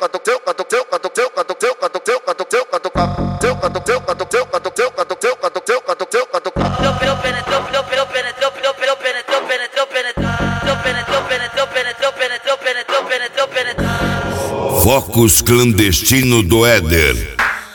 Focus clandestino do Éder.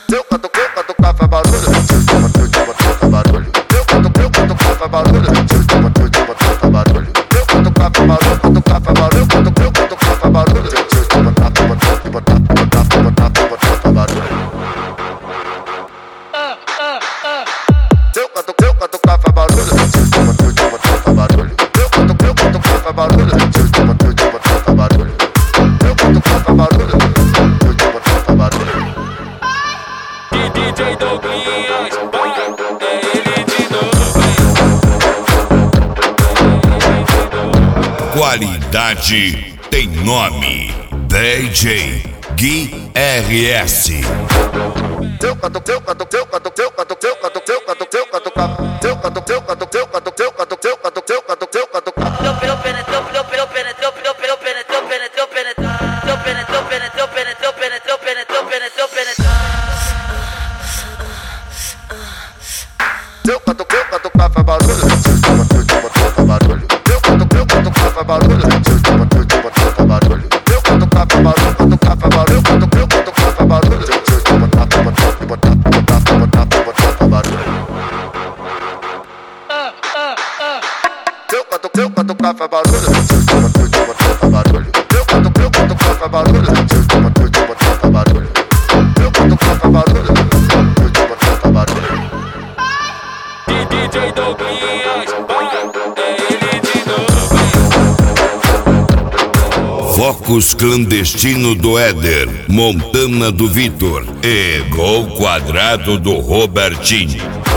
DJ Douglas, ele de novo. Qualidade tem nome. DJ Gui RS. DJ Douglas, ele de novo. Focus clandestino do Éder, Montana do Vitor e Gol Quadrado do Robertinho.